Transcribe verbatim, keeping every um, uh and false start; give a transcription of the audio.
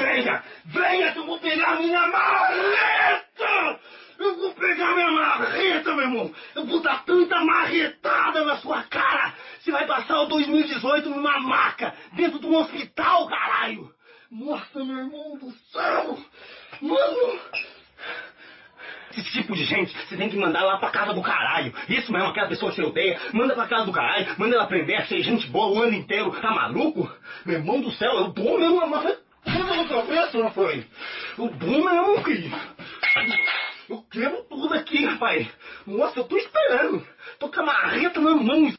Venha! Venha que eu vou pegar minha marreta! Eu vou pegar minha marreta, meu irmão! Eu vou dar tanta marretada na sua cara! Você vai passar o dois mil e dezoito numa maca, dentro de um hospital, caralho! Nossa, meu irmão do céu! Mano! Esse tipo de gente, você tem que mandar lá pra casa do caralho. Isso mesmo, aquela pessoa que você odeia, manda pra casa do caralho, manda ela aprender a ser gente boa o ano inteiro. Tá maluco? Meu irmão do céu, eu dou mesmo uma marretada na cabeça, rapaz. Eu dou mesmo, filho. Eu quebro tudo aqui, rapaz. Nossa, eu tô esperando. Tô com a marreta na mão.